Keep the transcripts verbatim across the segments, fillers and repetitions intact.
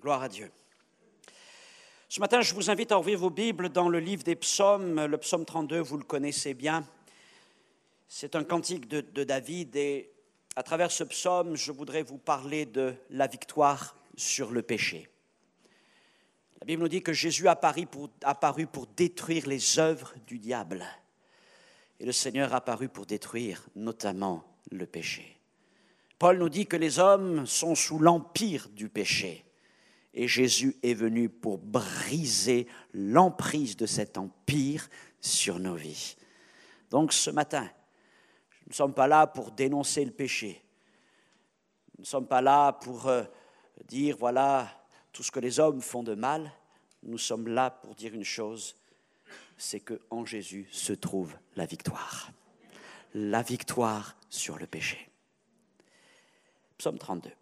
Gloire à Dieu. Ce matin, je vous invite à ouvrir vos Bibles dans le livre des psaumes. Le psaume trente-deux, vous le connaissez bien. C'est un cantique de, de David et à travers ce psaume, je voudrais vous parler de la victoire sur le péché. La Bible nous dit que Jésus apparut pour, apparut pour détruire les œuvres du diable. Et le Seigneur apparut pour détruire notamment le péché. Paul nous dit que les hommes sont sous l'empire du péché. Et Jésus est venu pour briser l'emprise de cet empire sur nos vies. Donc ce matin, nous ne sommes pas là pour dénoncer le péché. Nous ne sommes pas là pour euh, dire, voilà, tout ce que les hommes font de mal. Nous sommes là pour dire une chose, c'est qu'en Jésus se trouve la victoire. La victoire sur le péché. Psaume trente-deux.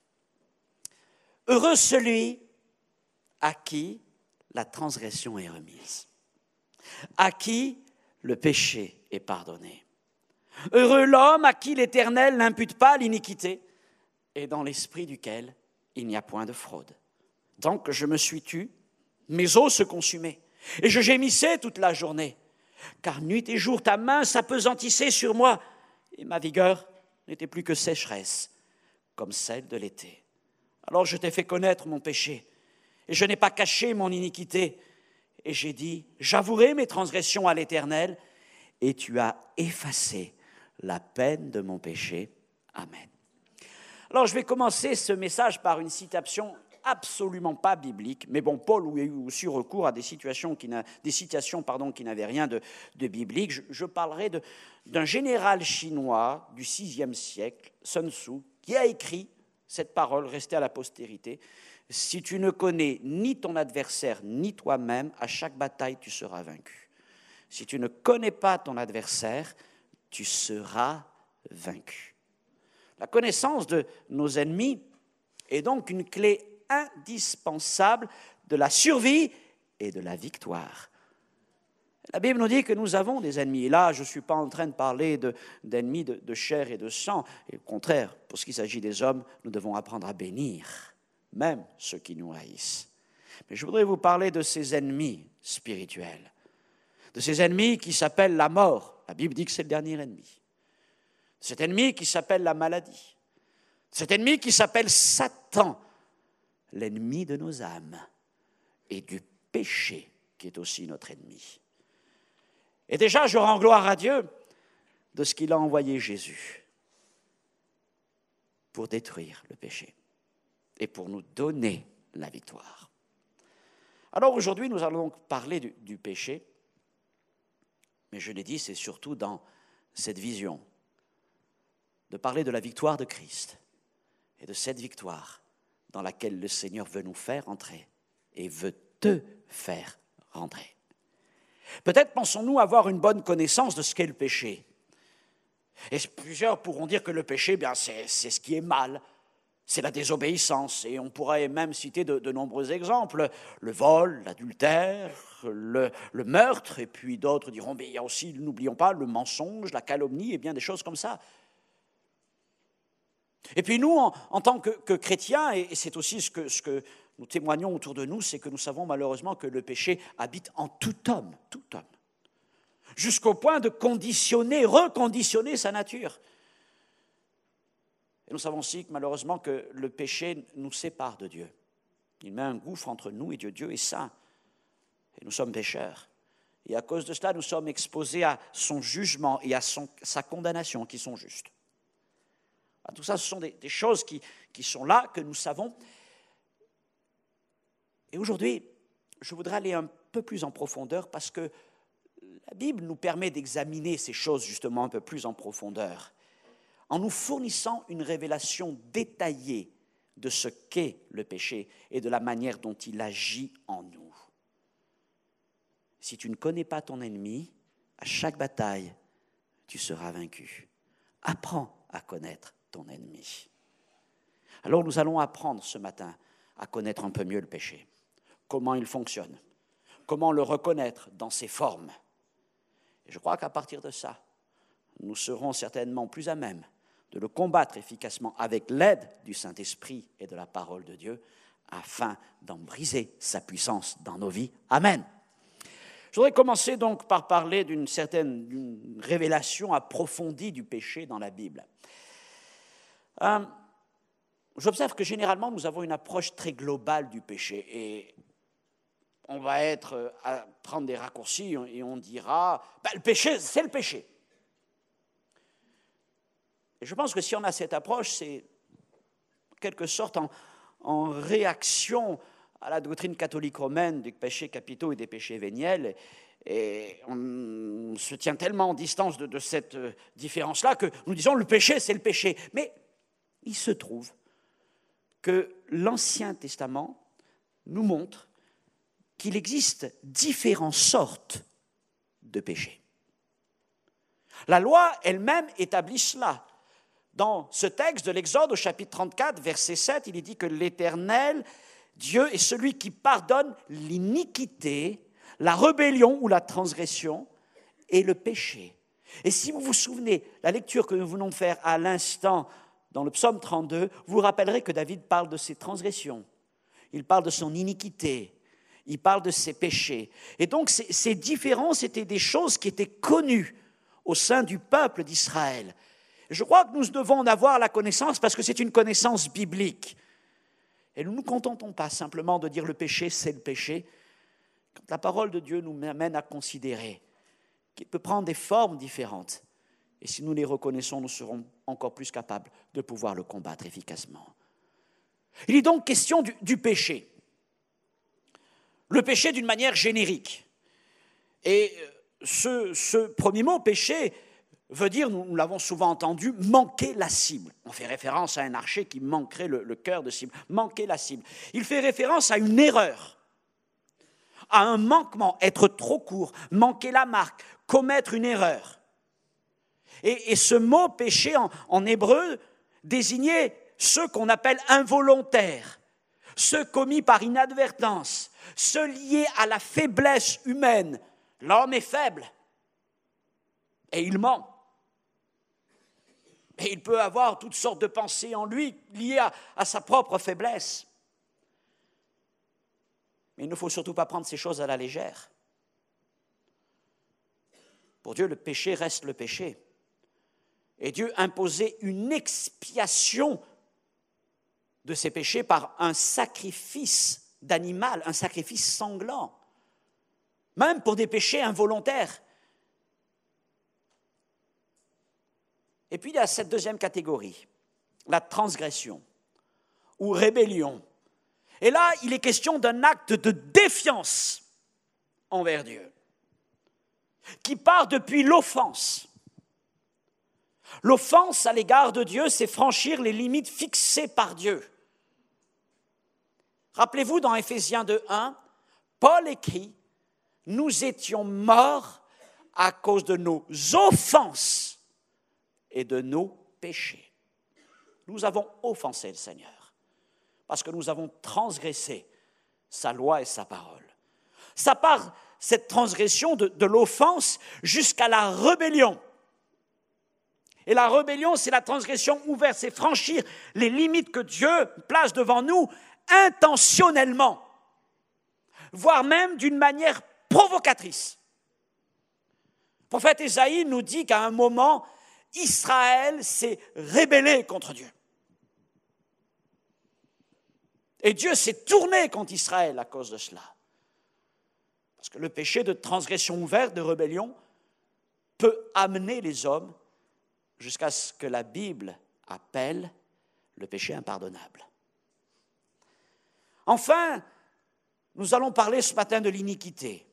Heureux celui à qui la transgression est remise, à qui le péché est pardonné. Heureux l'homme à qui l'Éternel n'impute pas l'iniquité et dans l'esprit duquel il n'y a point de fraude. Donc je me suis tu, mes os se consumaient et je gémissais toute la journée, car nuit et jour ta main s'apesantissait sur moi et ma vigueur n'était plus que sécheresse comme celle de l'été. Alors je t'ai fait connaître mon péché, et je n'ai pas caché mon iniquité. Et j'ai dit, j'avouerai mes transgressions à l'Éternel, et tu as effacé la peine de mon péché. Amen. Alors je vais commencer ce message par une citation absolument pas biblique, mais bon, Paul a eu aussi recours à des situations qui, n'a, des citations pardon, qui n'avaient rien de, de biblique. Je, je parlerai de, d'un général chinois du sixième siècle, Sun Tzu, qui a écrit cette parole restée à la postérité. Si tu ne connais ni ton adversaire ni toi-même, à chaque bataille tu seras vaincu. Si tu ne connais pas ton adversaire, tu seras vaincu. La connaissance de nos ennemis est donc une clé indispensable de la survie et de la victoire. La Bible nous dit que nous avons des ennemis. Et là, je ne suis pas en train de parler de, d'ennemis de, de chair et de sang. Et au contraire, pour ce qui s'agit des hommes, nous devons apprendre à bénir, même ceux qui nous haïssent. Mais je voudrais vous parler de ces ennemis spirituels, de ces ennemis qui s'appellent la mort. La Bible dit que c'est le dernier ennemi. Cet ennemi qui s'appelle la maladie. Cet ennemi qui s'appelle Satan, l'ennemi de nos âmes, et du péché qui est aussi notre ennemi. Et déjà, je rends gloire à Dieu de ce qu'il a envoyé Jésus pour détruire le péché et pour nous donner la victoire. Alors aujourd'hui, nous allons donc parler du, du péché, mais je l'ai dit, c'est surtout dans cette vision de parler de la victoire de Christ et de cette victoire dans laquelle le Seigneur veut nous faire entrer et veut te faire rentrer. Peut-être pensons-nous avoir une bonne connaissance de ce qu'est le péché. Et plusieurs pourront dire que le péché, bien, c'est, c'est ce qui est mal, c'est la désobéissance. Et on pourrait même citer de, de nombreux exemples, le vol, l'adultère, le, le meurtre, et puis d'autres diront, mais il y a aussi, n'oublions pas, le mensonge, la calomnie, et bien des choses comme ça. Et puis nous, en, en tant que, que chrétiens, et, et c'est aussi ce que... Ce que nous témoignons autour de nous, c'est que nous savons malheureusement que le péché habite en tout homme, tout homme, jusqu'au point de conditionner, reconditionner sa nature. Et nous savons aussi que malheureusement que le péché nous sépare de Dieu. Il met un gouffre entre nous et Dieu. Dieu est saint et nous sommes pécheurs. Et à cause de cela, nous sommes exposés à son jugement et à son, sa condamnation qui sont justes. Tout ça, ce sont des, des choses qui, qui sont là, que nous savons. Et aujourd'hui, je voudrais aller un peu plus en profondeur parce que la Bible nous permet d'examiner ces choses justement un peu plus en profondeur en nous fournissant une révélation détaillée de ce qu'est le péché et de la manière dont il agit en nous. Si tu ne connais pas ton ennemi, à chaque bataille, tu seras vaincu. Apprends à connaître ton ennemi. Alors nous allons apprendre ce matin à connaître un peu mieux le péché. Comment il fonctionne, comment le reconnaître dans ses formes. Et je crois qu'à partir de ça, nous serons certainement plus à même de le combattre efficacement avec l'aide du Saint-Esprit et de la parole de Dieu afin d'en briser sa puissance dans nos vies. Amen. Je voudrais commencer donc par parler d'une certaine d'une révélation approfondie du péché dans la Bible. Euh, j'observe que généralement nous avons une approche très globale du péché et on va être à prendre des raccourcis et on dira ben, le péché, c'est le péché. Et je pense que si on a cette approche, c'est en quelque sorte en, en réaction à la doctrine catholique romaine des péchés capitaux et des péchés véniels. Et on se tient tellement en distance de, de cette différence-là que nous disons le péché, c'est le péché. Mais il se trouve que l'Ancien Testament nous montre qu'il existe différentes sortes de péchés. La loi elle-même établit cela. Dans ce texte de l'Exode, au chapitre trente-quatre, verset sept, il est dit que l'Éternel, Dieu, est celui qui pardonne l'iniquité, la rébellion ou la transgression et le péché. Et si vous vous souvenez, la lecture que nous venons de faire à l'instant dans le psaume trente-deux, vous vous rappellerez que David parle de ses transgressions, il parle de son iniquité, il parle de ses péchés. Et donc ces, ces différences étaient des choses qui étaient connues au sein du peuple d'Israël. Je crois que nous devons en avoir la connaissance parce que c'est une connaissance biblique. Et nous ne nous contentons pas simplement de dire le péché, c'est le péché. Quand la parole de Dieu nous amène à considérer qu'il peut prendre des formes différentes. Et si nous les reconnaissons, nous serons encore plus capables de pouvoir le combattre efficacement. Il est donc question du, du péché. Le péché d'une manière générique. Et ce, ce premier mot, péché, veut dire, nous l'avons souvent entendu, manquer la cible. On fait référence à un archer qui manquerait le, le cœur de cible. Manquer la cible. Il fait référence à une erreur, à un manquement, être trop court, manquer la marque, commettre une erreur. Et, et ce mot péché en, en hébreu désignait ceux qu'on appelle involontaires, ceux commis par inadvertance, ceux liés à la faiblesse humaine. L'homme est faible et il ment. Et il peut avoir toutes sortes de pensées en lui liées à, à sa propre faiblesse. Mais il ne faut surtout pas prendre ces choses à la légère. Pour Dieu, le péché reste le péché. Et Dieu imposait une expiation de ces péchés par un sacrifice d'animal, un sacrifice sanglant, même pour des péchés involontaires. Et puis il y a cette deuxième catégorie, la transgression ou rébellion. Et là, il est question d'un acte de défiance envers Dieu, qui part depuis l'offense. L'offense à l'égard de Dieu, c'est franchir les limites fixées par Dieu. Rappelez-vous dans Éphésiens deux un, Paul écrit « Nous étions morts à cause de nos offenses et de nos péchés. » Nous avons offensé le Seigneur parce que nous avons transgressé sa loi et sa parole. Ça part, cette transgression de, de l'offense jusqu'à la rébellion. Et la rébellion, c'est la transgression ouverte, c'est franchir les limites que Dieu place devant nous intentionnellement, voire même d'une manière provocatrice. Le prophète Ésaïe nous dit qu'à un moment, Israël s'est rébellé contre Dieu. Et Dieu s'est tourné contre Israël à cause de cela. Parce que le péché de transgression ouverte, de rébellion, peut amener les hommes jusqu'à ce que la Bible appelle le péché impardonnable. Enfin, nous allons parler ce matin de l'iniquité.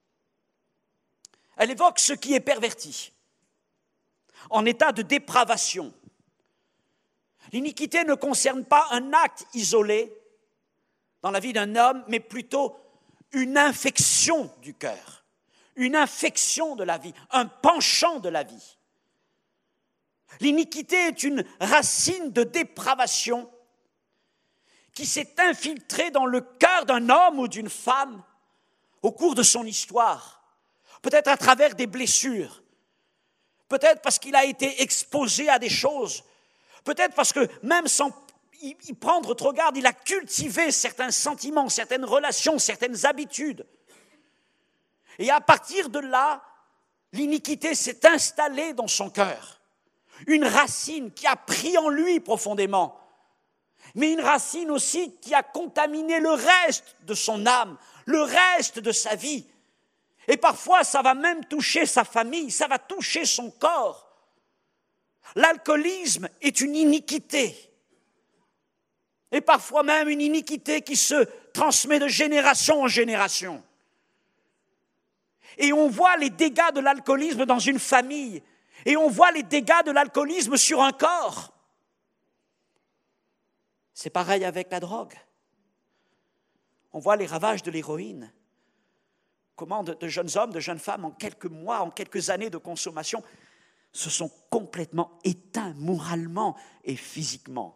Elle évoque ce qui est perverti, en état de dépravation. L'iniquité ne concerne pas un acte isolé dans la vie d'un homme, mais plutôt une infection du cœur, une infection de la vie, un penchant de la vie. L'iniquité est une racine de dépravation qui s'est infiltrée dans le cœur d'un homme ou d'une femme au cours de son histoire, peut-être à travers des blessures, peut-être parce qu'il a été exposé à des choses, peut-être parce que même sans il, il prendre trop garde, il a cultivé certains sentiments, certaines relations, certaines habitudes. Et à partir de là, l'iniquité s'est installée dans son cœur. Une racine qui a pris en lui profondément, mais une racine aussi qui a contaminé le reste de son âme, le reste de sa vie. Et parfois, ça va même toucher sa famille, ça va toucher son corps. L'alcoolisme est une iniquité. Et parfois même une iniquité qui se transmet de génération en génération. Et on voit les dégâts de l'alcoolisme dans une famille. Et on voit les dégâts de l'alcoolisme sur un corps. C'est pareil avec la drogue. On voit les ravages de l'héroïne. Comment de, de jeunes hommes, de jeunes femmes, en quelques mois, en quelques années de consommation, se sont complètement éteints moralement et physiquement.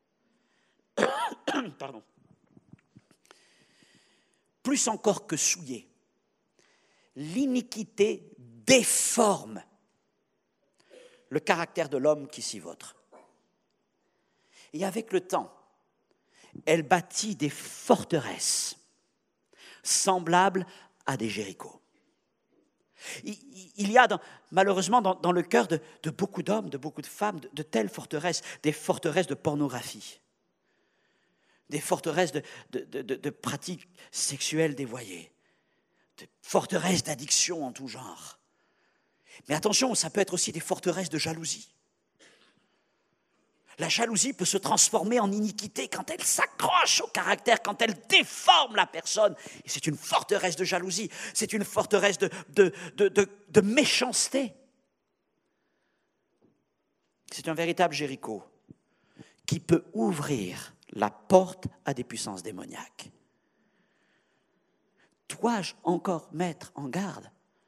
Pardon. Plus encore que souillés, l'iniquité déforme le caractère de l'homme qui s'y vautre. Et avec le temps, elle bâtit des forteresses semblables à des Jérichos. Il y a dans, malheureusement dans, dans le cœur de, de beaucoup d'hommes, de beaucoup de femmes, de, de telles forteresses, des forteresses de pornographie, des forteresses de, de, de, de, de pratiques sexuelles dévoyées, de forteresses d'addiction en tout genre. Mais attention, ça peut être aussi des forteresses de jalousie. La jalousie peut se transformer en iniquité quand elle s'accroche au caractère, quand elle déforme la personne. Et c'est une forteresse de jalousie, c'est une forteresse de, de, de, de, de méchanceté. C'est un véritable Jéricho qui peut ouvrir la porte à des puissances démoniaques. Dois-je encore mettre en garde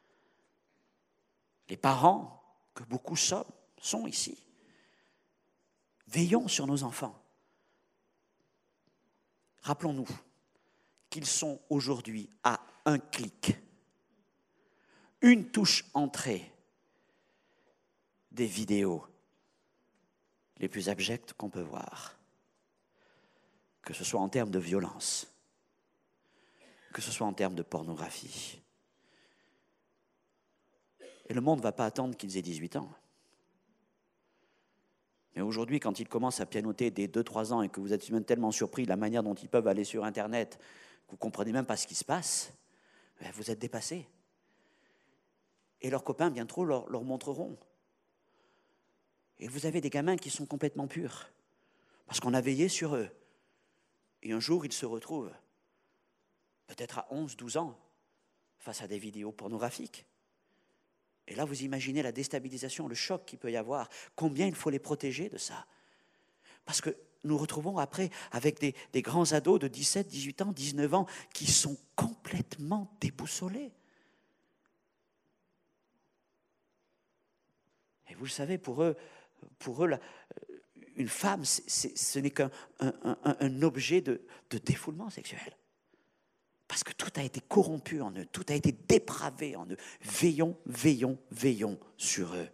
les parents, que beaucoup sommes, sont ici? Veillons sur nos enfants. Rappelons-nous qu'ils sont aujourd'hui à un clic, une touche entrée des vidéos les plus abjectes qu'on peut voir, que ce soit en termes de violence, que ce soit en termes de pornographie. Et le monde ne va pas attendre qu'ils aient dix-huit ans. Mais aujourd'hui, quand ils commencent à pianoter dès deux trois ans et que vous êtes même tellement surpris de la manière dont ils peuvent aller sur Internet, que vous ne comprenez même pas ce qui se passe, vous êtes dépassés. Et leurs copains, bientôt, leur, leur montreront. Et vous avez des gamins qui sont complètement purs, parce qu'on a veillé sur eux. Et un jour, ils se retrouvent, peut-être à onze douze ans, face à des vidéos pornographiques. Et là, vous imaginez la déstabilisation, le choc qu'il peut y avoir, combien il faut les protéger de ça. Parce que nous retrouvons après avec des, des grands ados de dix-sept, dix-huit ans, dix-neuf ans qui sont complètement déboussolés. Et vous le savez, pour eux, pour eux la, une femme, c'est, c'est, ce n'est qu'un un, un, un objet de, de défoulement sexuel. Parce que tout a été corrompu en eux, tout a été dépravé en eux. Veillons, veillons, veillons sur eux.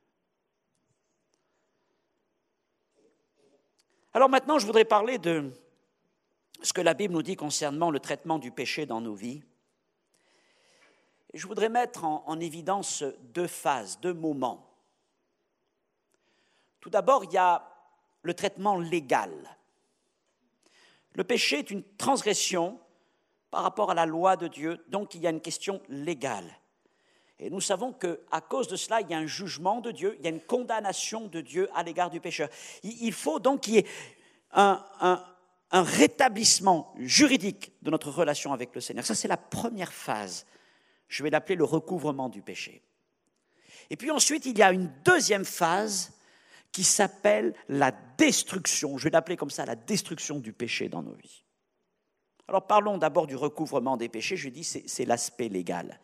Alors maintenant, je voudrais parler de ce que la Bible nous dit concernant le traitement du péché dans nos vies. Et je voudrais mettre en, en évidence deux phases, deux moments. Tout d'abord, il y a le traitement légal. Le péché est une transgression par rapport à la loi de Dieu, donc il y a une question légale. Et nous savons qu'à cause de cela, il y a un jugement de Dieu, il y a une condamnation de Dieu à l'égard du pécheur. Il faut donc qu'il y ait un, un, un rétablissement juridique de notre relation avec le Seigneur. Ça, c'est la première phase. Je vais l'appeler le recouvrement du péché. Et puis ensuite, il y a une deuxième phase qui s'appelle la destruction. Je vais l'appeler comme ça, la destruction du péché dans nos vies. Alors parlons d'abord du recouvrement des péchés. Je dis c'est, c'est l'aspect légal.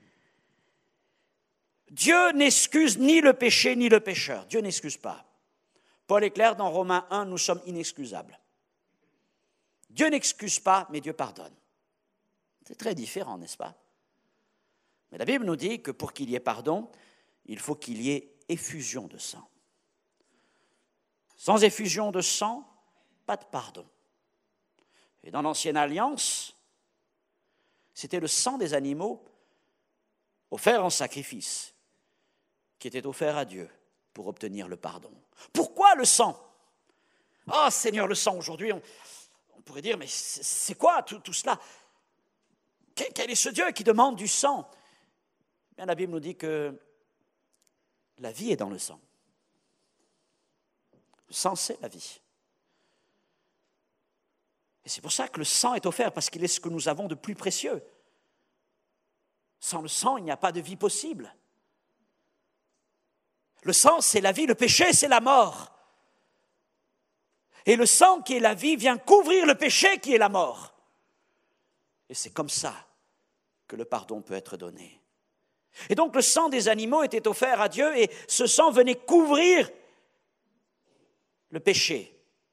Dieu n'excuse ni le péché ni le pécheur. Dieu n'excuse pas. Paul est clair dans Romains un, nous sommes inexcusables. Dieu n'excuse pas, mais Dieu pardonne. C'est très différent, n'est-ce pas? Mais la Bible nous dit que pour qu'il y ait pardon, il faut qu'il y ait effusion de sang. Sans effusion de sang, pas de pardon. Et dans l'Ancienne Alliance, c'était le sang des animaux offert en sacrifice qui était offert à Dieu pour obtenir le pardon. Pourquoi le sang? Ah, Seigneur, le sang, aujourd'hui, on, on pourrait dire, mais c'est, c'est quoi tout, tout cela? Quel, quel est ce Dieu qui demande du sang? Bien, la Bible nous dit que la vie est dans le sang. Le sang, c'est la vie. Et c'est pour ça que le sang est offert, parce qu'il est ce que nous avons de plus précieux. Sans le sang, il n'y a pas de vie possible. Le sang, c'est la vie, le péché, c'est la mort. Et le sang qui est la vie vient couvrir le péché qui est la mort. Et c'est comme ça que le pardon peut être donné. Et donc le sang des animaux était offert à Dieu et ce sang venait couvrir le péché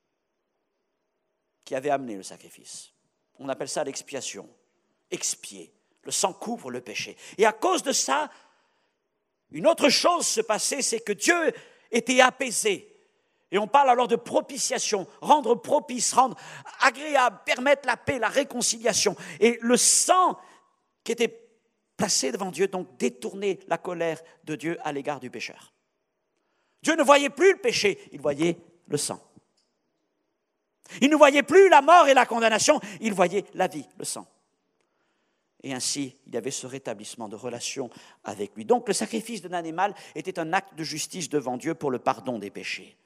qui avait amené le sacrifice. On appelle ça l'expiation, expier. Le sang couvre le péché. Et à cause de ça, une autre chose se passait, c'est que Dieu était apaisé. Et on parle alors de propitiation, rendre propice, rendre agréable, permettre la paix, la réconciliation. Et le sang qui était placé devant Dieu, donc détournait la colère de Dieu à l'égard du pécheur. Dieu ne voyait plus le péché, il voyait le sang. Il ne voyait plus la mort et la condamnation, il voyait la vie, le sang. Et ainsi, il y avait ce rétablissement de relation avec lui. Donc le sacrifice d'un animal était un acte de justice devant Dieu pour le pardon des péchés.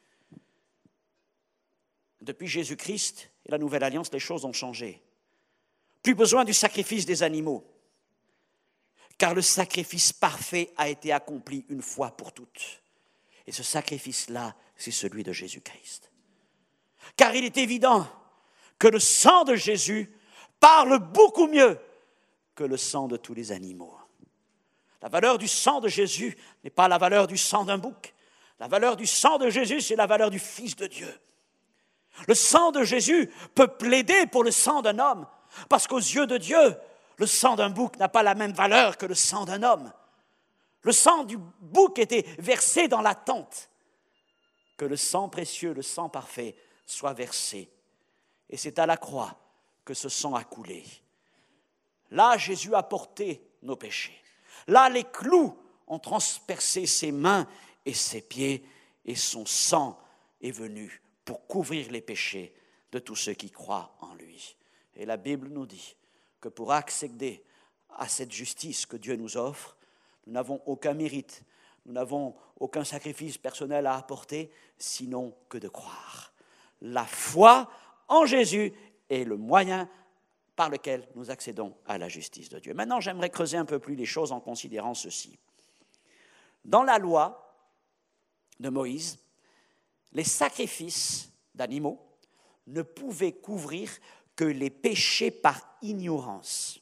Depuis Jésus-Christ et la Nouvelle Alliance, les choses ont changé. Plus besoin du sacrifice des animaux, car le sacrifice parfait a été accompli une fois pour toutes. Et ce sacrifice-là, c'est celui de Jésus-Christ. Car il est évident que le sang de Jésus parle beaucoup mieux que le sang de tous les animaux. La valeur du sang de Jésus n'est pas la valeur du sang d'un bouc. La valeur du sang de Jésus, c'est la valeur du Fils de Dieu. Le sang de Jésus peut plaider pour le sang d'un homme, parce qu'aux yeux de Dieu, le sang d'un bouc n'a pas la même valeur que le sang d'un homme. Le sang du bouc était versé dans l'attente que le sang précieux, le sang parfait, soit versé. Et c'est à la croix que ce sang a coulé. Là, Jésus a porté nos péchés. Là, les clous ont transpercé ses mains et ses pieds, et son sang est venu pour couvrir les péchés de tous ceux qui croient en lui. Et la Bible nous dit que pour accéder à cette justice que Dieu nous offre, nous n'avons aucun mérite, nous n'avons aucun sacrifice personnel à apporter, sinon que de croire. La foi en Jésus est le moyen par lequel nous accédons à la justice de Dieu. Maintenant, j'aimerais creuser un peu plus les choses en considérant ceci. Dans la loi de Moïse, les sacrifices d'animaux ne pouvaient couvrir que les péchés par ignorance.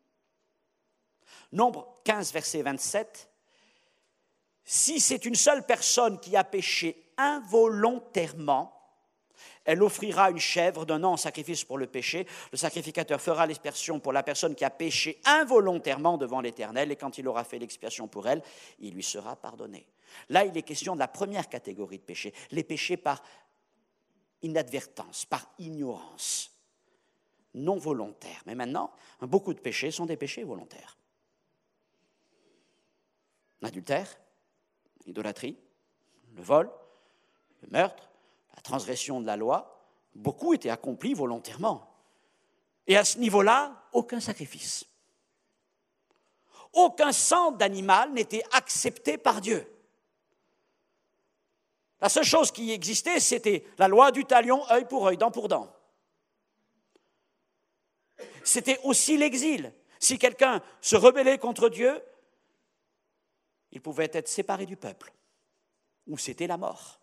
Nombre quinze, verset vingt-sept. Si c'est une seule personne qui a péché involontairement, elle offrira une chèvre d'un an en sacrifice pour le péché. Le sacrificateur fera l'expiation pour la personne qui a péché involontairement devant l'Éternel, et quand il aura fait l'expiation pour elle, il lui sera pardonné. Là, il est question de la première catégorie de péchés, les péchés par inadvertance, par ignorance, non volontaire. Mais maintenant, beaucoup de péchés sont des péchés volontaires. L'adultère, l'idolâtrie, le vol, le meurtre, la transgression de la loi, beaucoup étaient accomplis volontairement. Et à ce niveau-là, aucun sacrifice. Aucun sang d'animal n'était accepté par Dieu. La seule chose qui existait, c'était la loi du talion, œil pour œil, dent pour dent. C'était aussi l'exil. Si quelqu'un se rebellait contre Dieu, il pouvait être séparé du peuple, ou c'était la mort.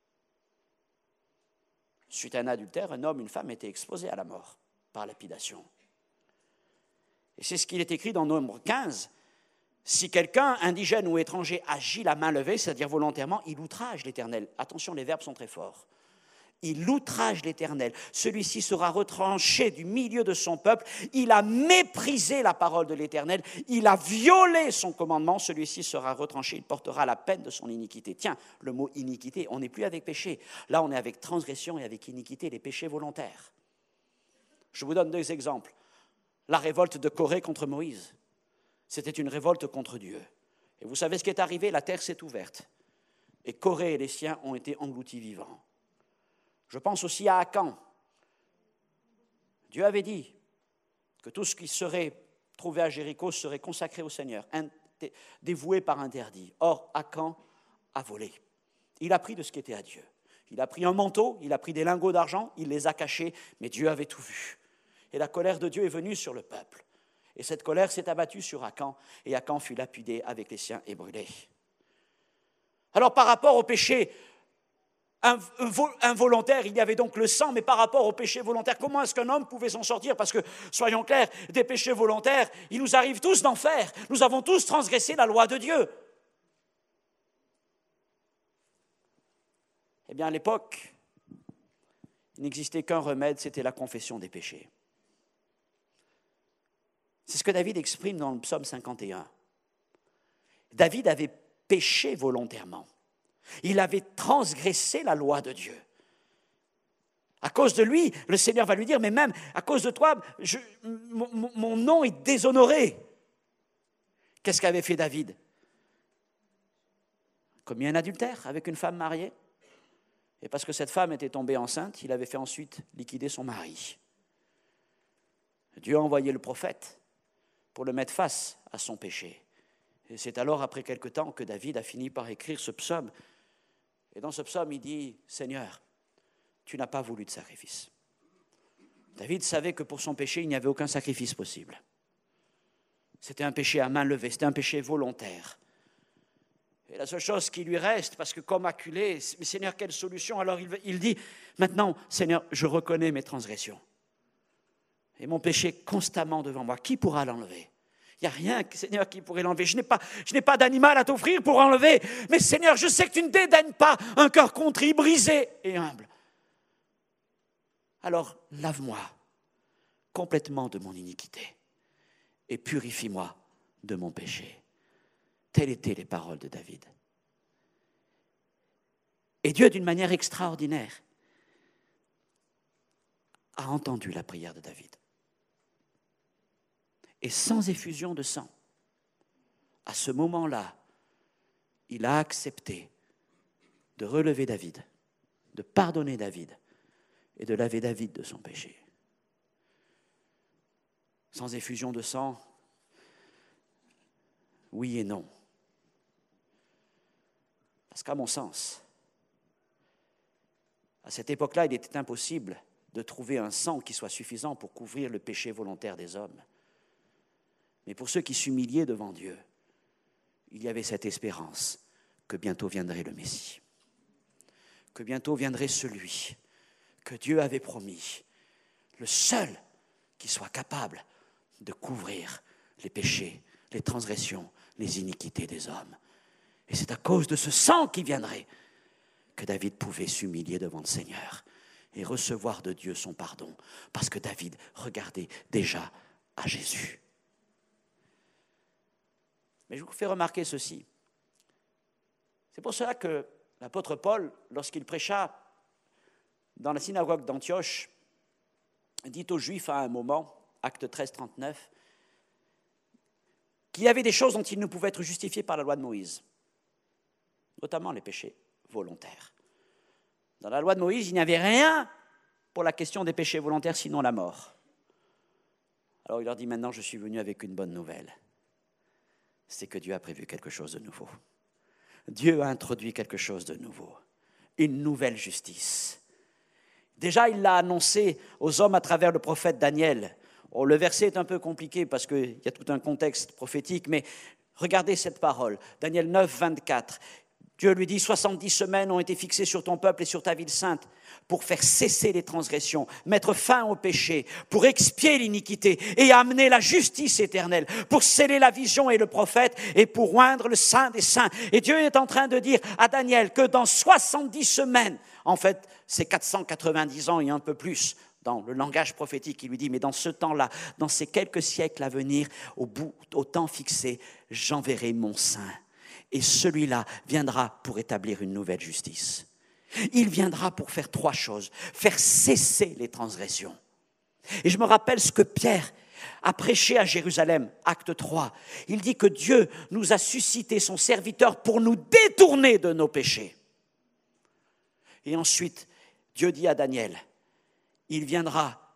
Suite à un adultère, un homme, une femme étaient exposés à la mort par lapidation. Et c'est ce qu'il est écrit dans Nombre quinze. Si quelqu'un, indigène ou étranger, agit la main levée, c'est-à-dire volontairement, il outrage l'Éternel. Attention, les verbes sont très forts. il outrage l'Éternel. Celui-ci sera retranché du milieu de son peuple. Il a méprisé la parole de l'Éternel. Il a violé son commandement. Celui-ci sera retranché. Il portera la peine de son iniquité. Tiens, le mot iniquité, on n'est plus avec péché. Là, on est avec transgression et avec iniquité, les péchés volontaires. Je vous donne deux exemples. La révolte de Corée contre Moïse. C'était une révolte contre Dieu. Et vous savez ce qui est arrivé? La terre s'est ouverte. Et Corée et les siens ont été engloutis vivants. Je pense aussi à Akan. Dieu avait dit que tout ce qui serait trouvé à Jéricho serait consacré au Seigneur, dévoué par interdit. Or, Akan a volé. Il a pris de ce qui était à Dieu. Il a pris un manteau, il a pris des lingots d'argent, il les a cachés, mais Dieu avait tout vu. Et la colère de Dieu est venue sur le peuple. Et cette colère s'est abattue sur Akan, et Akan fut lapidé avec les siens et brûlé. Alors, par rapport au péché involontaire, il y avait donc le sang, mais par rapport au péché volontaire, comment est-ce qu'un homme pouvait s'en sortir? Parce que, soyons clairs, des péchés volontaires, il nous arrive tous d'en faire. Nous avons tous transgressé la loi de Dieu. Eh bien, à l'époque, il n'existait qu'un remède, c'était la confession des péchés. C'est ce que David exprime dans le psaume cinquante et un. David avait péché volontairement. Il avait transgressé la loi de Dieu. À cause de lui, le Seigneur va lui dire, mais même à cause de toi, je, mon, mon nom est déshonoré. Qu'est-ce qu'avait fait David? Commis un adultère avec une femme mariée. Et parce que cette femme était tombée enceinte, il avait fait ensuite liquider son mari. Dieu a envoyé le prophète pour le mettre face à son péché. Et c'est alors, après quelque temps, que David a fini par écrire ce psaume. Et dans ce psaume, il dit, « Seigneur, tu n'as pas voulu de sacrifice. » David savait que pour son péché, il n'y avait aucun sacrifice possible. C'était un péché à main levée, c'était un péché volontaire. Et la seule chose qui lui reste, parce que comme acculé, mais Seigneur, quelle solution? Alors il, il dit, maintenant, Seigneur, je reconnais mes transgressions. Et mon péché constamment devant moi, qui pourra l'enlever? Il n'y a rien, Seigneur, qui pourrait l'enlever. Je n'ai pas, je n'ai pas d'animal à t'offrir pour enlever. Mais Seigneur, je sais que tu ne dédaignes pas un cœur contrit, brisé et humble. Alors, lave-moi complètement de mon iniquité et purifie-moi de mon péché. Telles étaient les paroles de David. Et Dieu, d'une manière extraordinaire, a entendu la prière de David. Et sans effusion de sang, à ce moment-là, il a accepté de relever David, de pardonner David et de laver David de son péché. Sans effusion de sang, oui et non. Parce qu'à mon sens, à cette époque-là, il était impossible de trouver un sang qui soit suffisant pour couvrir le péché volontaire des hommes. Mais pour ceux qui s'humiliaient devant Dieu, il y avait cette espérance que bientôt viendrait le Messie, que bientôt viendrait celui que Dieu avait promis, le seul qui soit capable de couvrir les péchés, les transgressions, les iniquités des hommes. Et c'est à cause de ce sang qui viendrait que David pouvait s'humilier devant le Seigneur et recevoir de Dieu son pardon, parce que David regardait déjà à Jésus. Mais je vous fais remarquer ceci. C'est pour cela que l'apôtre Paul, lorsqu'il prêcha dans la synagogue d'Antioche, dit aux Juifs à un moment, acte treize, trente-neuf, qu'il y avait des choses dont il ne pouvait être justifié par la loi de Moïse, notamment les péchés volontaires. Dans la loi de Moïse, il n'y avait rien pour la question des péchés volontaires, sinon la mort. Alors il leur dit, maintenant je suis venu avec une bonne nouvelle. C'est que Dieu a prévu quelque chose de nouveau. Dieu a introduit quelque chose de nouveau, une nouvelle justice. Déjà, il l'a annoncé aux hommes à travers le prophète Daniel. Oh, le verset est un peu compliqué parce qu'il y a tout un contexte prophétique, mais regardez cette parole, Daniel neuf, vingt-quatre. Dieu lui dit, soixante-dix semaines ont été fixées sur ton peuple et sur ta ville sainte pour faire cesser les transgressions, mettre fin au péché, pour expier l'iniquité et amener la justice éternelle, pour sceller la vision et le prophète et pour oindre le Saint des Saints. Et Dieu est en train de dire à Daniel que dans soixante-dix semaines, en fait c'est quatre cent quatre-vingt-dix ans et un peu plus, dans le langage prophétique, il lui dit, mais dans ce temps-là, dans ces quelques siècles à venir, au bout, au temps fixé, j'enverrai mon Saint. Et celui-là viendra pour établir une nouvelle justice. Il viendra pour faire trois choses. Faire cesser les transgressions. Et je me rappelle ce que Pierre a prêché à Jérusalem, acte trois. Il dit que Dieu nous a suscité son serviteur pour nous détourner de nos péchés. Et ensuite, Dieu dit à Daniel, il viendra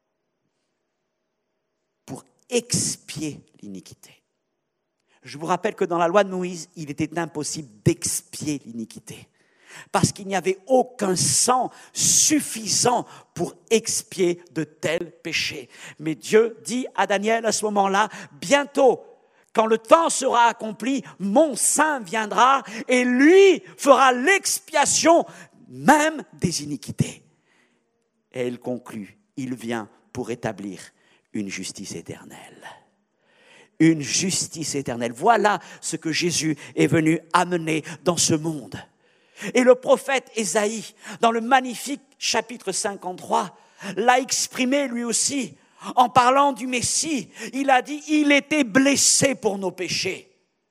pour expier l'iniquité. Je vous rappelle que dans la loi de Moïse, il était impossible d'expier l'iniquité. Parce qu'il n'y avait aucun sang suffisant pour expier de tels péchés. Mais Dieu dit à Daniel à ce moment-là, bientôt, quand le temps sera accompli, mon Saint viendra et lui fera l'expiation même des iniquités. Et il conclut, il vient pour établir une justice éternelle. Une justice éternelle. Voilà ce que Jésus est venu amener dans ce monde. Et le prophète Ésaïe, dans le magnifique chapitre cinquante-trois, l'a exprimé lui aussi, en parlant du Messie. Il a dit, il était blessé pour nos péchés.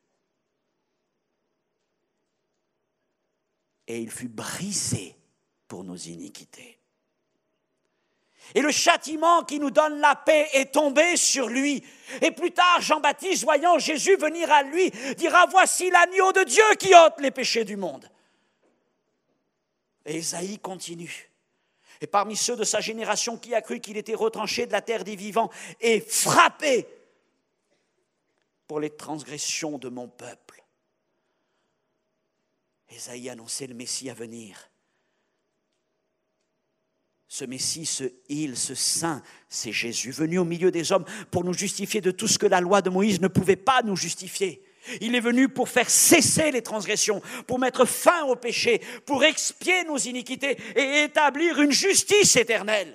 Et il fut brisé pour nos iniquités. Et le châtiment qui nous donne la paix est tombé sur lui. Et plus tard, Jean-Baptiste, voyant Jésus venir à lui, dira, voici l'agneau de Dieu qui ôte les péchés du monde. Et Ésaïe continue. Et parmi ceux de sa génération qui a cru qu'il était retranché de la terre des vivants et frappé pour les transgressions de mon peuple. Ésaïe annonçait le Messie à venir. Ce Messie, ce il, ce Saint, c'est Jésus, venu au milieu des hommes pour nous justifier de tout ce que la loi de Moïse ne pouvait pas nous justifier. Il est venu pour faire cesser les transgressions, pour mettre fin au péché, pour expier nos iniquités et établir une justice éternelle.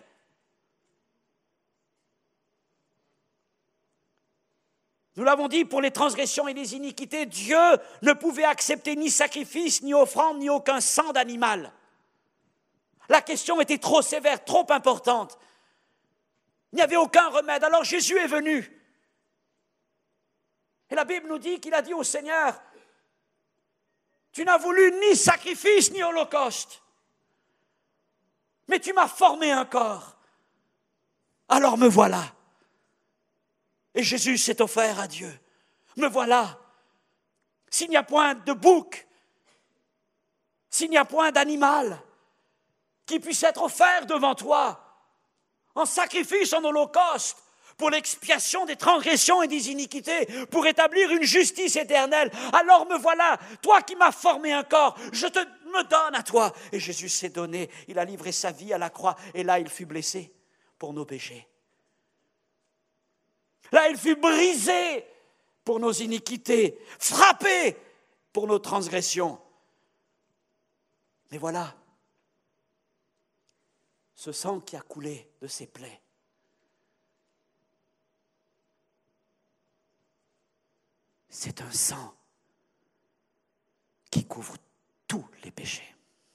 Nous l'avons dit, pour les transgressions et les iniquités, Dieu ne pouvait accepter ni sacrifice, ni offrande, ni aucun sang d'animal. La question était trop sévère, trop importante. Il n'y avait aucun remède. Alors Jésus est venu. Et la Bible nous dit qu'il a dit au Seigneur, tu n'as voulu ni sacrifice ni holocauste, mais tu m'as formé un corps. Alors me voilà. Et Jésus s'est offert à Dieu. Me voilà. S'il n'y a point de bouc, s'il n'y a point d'animal qui puisse être offert devant toi en sacrifice, en holocauste, pour l'expiation des transgressions et des iniquités, pour établir une justice éternelle. Alors me voilà, toi qui m'as formé un corps, je te me donne à toi. Et Jésus s'est donné, il a livré sa vie à la croix, et là il fut blessé pour nos péchés. Là il fut brisé pour nos iniquités, frappé pour nos transgressions. Mais voilà, ce sang qui a coulé de ses plaies, c'est un sang qui couvre tous les péchés.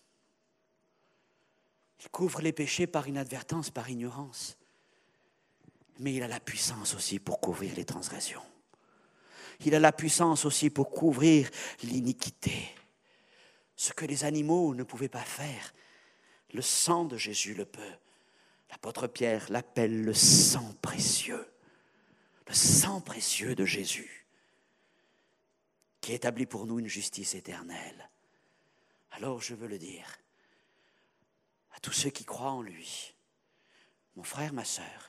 Il couvre les péchés par inadvertance, par ignorance. Mais il a la puissance aussi pour couvrir les transgressions. Il a la puissance aussi pour couvrir l'iniquité. Ce que les animaux ne pouvaient pas faire, le sang de Jésus le peut. L'apôtre Pierre l'appelle le sang précieux. Le sang précieux de Jésus, qui établit pour nous une justice éternelle. Alors je veux le dire à tous ceux qui croient en lui, mon frère, ma sœur,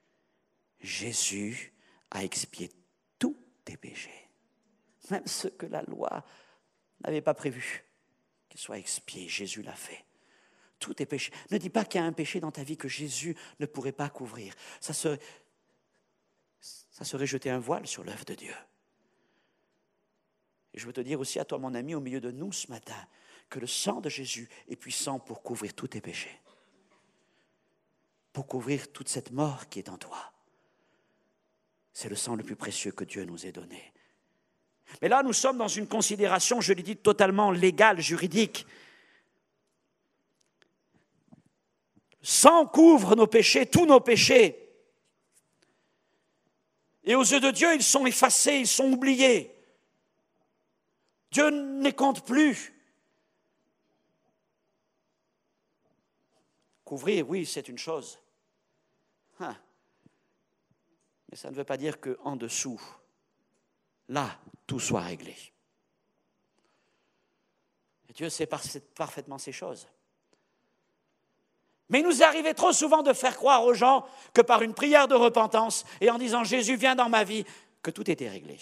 Jésus a expié tous tes péchés, même ceux que la loi n'avait pas prévu qu'ils soient expiés. Jésus l'a fait. Tous tes péchés. Ne dis pas qu'il y a un péché dans ta vie que Jésus ne pourrait pas couvrir. Ça serait, ça serait jeter un voile sur l'œuvre de Dieu. Et je veux te dire aussi à toi, mon ami, au milieu de nous ce matin, que le sang de Jésus est puissant pour couvrir tous tes péchés, pour couvrir toute cette mort qui est en toi. C'est le sang le plus précieux que Dieu nous ait donné. Mais là, nous sommes dans une considération, je l'ai dit, totalement légale, juridique. Le sang couvre nos péchés, tous nos péchés. Et aux yeux de Dieu, ils sont effacés, ils sont oubliés. Dieu ne les compte plus. Couvrir, oui, c'est une chose. Hein. Mais ça ne veut pas dire qu'en dessous, là, tout soit réglé. Et Dieu sait parfaitement ces choses. Mais il nous est arrivé trop souvent de faire croire aux gens que par une prière de repentance et en disant « Jésus, viens dans ma vie », que tout était réglé.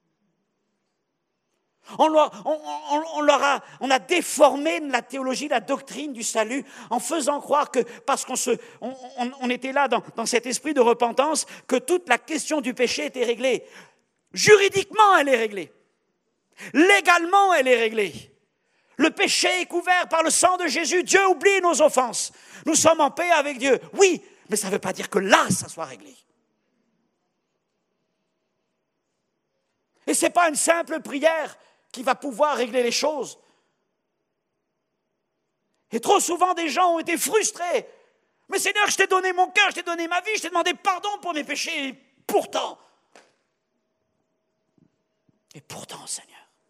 On, leur, on, on, on, leur a, on a déformé la théologie, la doctrine du salut en faisant croire que parce qu'on se, on, on, on était là dans, dans cet esprit de repentance, que toute la question du péché était réglée. Juridiquement, elle est réglée. Légalement, elle est réglée. Le péché est couvert par le sang de Jésus. Dieu oublie nos offenses. Nous sommes en paix avec Dieu. Oui, mais ça ne veut pas dire que là, ça soit réglé. Et ce n'est pas une simple prière qui va pouvoir régler les choses. Et trop souvent, des gens ont été frustrés. Mais Seigneur, je t'ai donné mon cœur, je t'ai donné ma vie, je t'ai demandé pardon pour mes péchés. Et pourtant, et pourtant, Seigneur.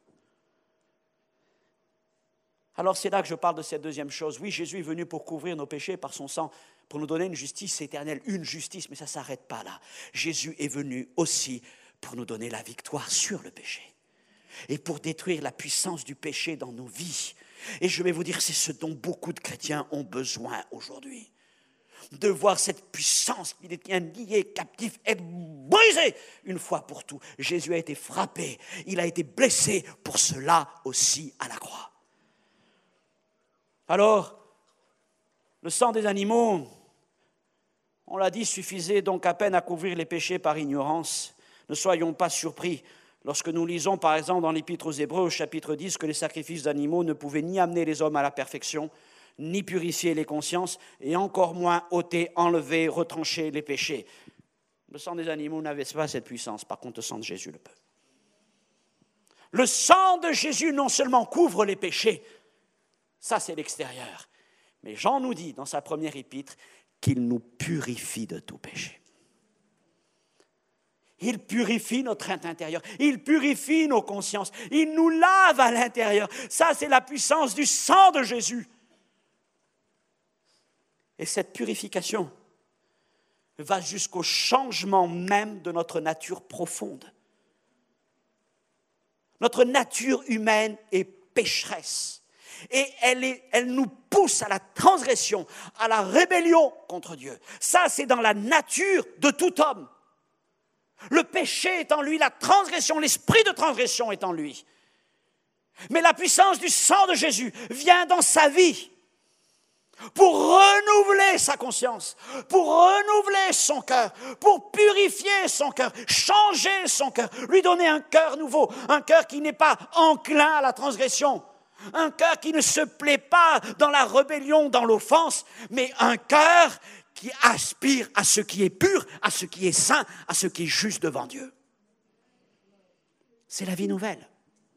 Alors c'est là que je parle de cette deuxième chose. Oui, Jésus est venu pour couvrir nos péchés par son sang, pour nous donner une justice éternelle, une justice, mais ça ne s'arrête pas là. Jésus est venu aussi pour nous donner la victoire sur le péché et pour détruire la puissance du péché dans nos vies. Et je vais vous dire, c'est ce dont beaucoup de chrétiens ont besoin aujourd'hui. De voir cette puissance qui les tient liés, captifs, être brisée une fois pour tout. Jésus a été frappé, il a été blessé pour cela aussi à la croix. Alors, le sang des animaux, on l'a dit, suffisait donc à peine à couvrir les péchés par ignorance. Ne soyons pas surpris lorsque nous lisons, par exemple, dans l'Épître aux Hébreux, au chapitre dix, que les sacrifices d'animaux ne pouvaient ni amener les hommes à la perfection, ni purifier les consciences, et encore moins ôter, enlever, retrancher les péchés. Le sang des animaux n'avait pas cette puissance, par contre, le sang de Jésus le peut. Le sang de Jésus non seulement couvre les péchés, ça, c'est l'extérieur. Mais Jean nous dit dans sa première épître qu'il nous purifie de tout péché. Il purifie notre intérieur. Il purifie nos consciences. Il nous lave à l'intérieur. Ça, c'est la puissance du sang de Jésus. Et cette purification va jusqu'au changement même de notre nature profonde. Notre nature humaine est pécheresse. Et elle, est, elle nous pousse à la transgression, à la rébellion contre Dieu. Ça, c'est dans la nature de tout homme. Le péché est en lui, la transgression, l'esprit de transgression est en lui. Mais la puissance du sang de Jésus vient dans sa vie pour renouveler sa conscience, pour renouveler son cœur, pour purifier son cœur, changer son cœur, lui donner un cœur nouveau, un cœur qui n'est pas enclin à la transgression. Un cœur qui ne se plaît pas dans la rébellion, dans l'offense, mais un cœur qui aspire à ce qui est pur, à ce qui est saint, à ce qui est juste devant Dieu. C'est la vie nouvelle.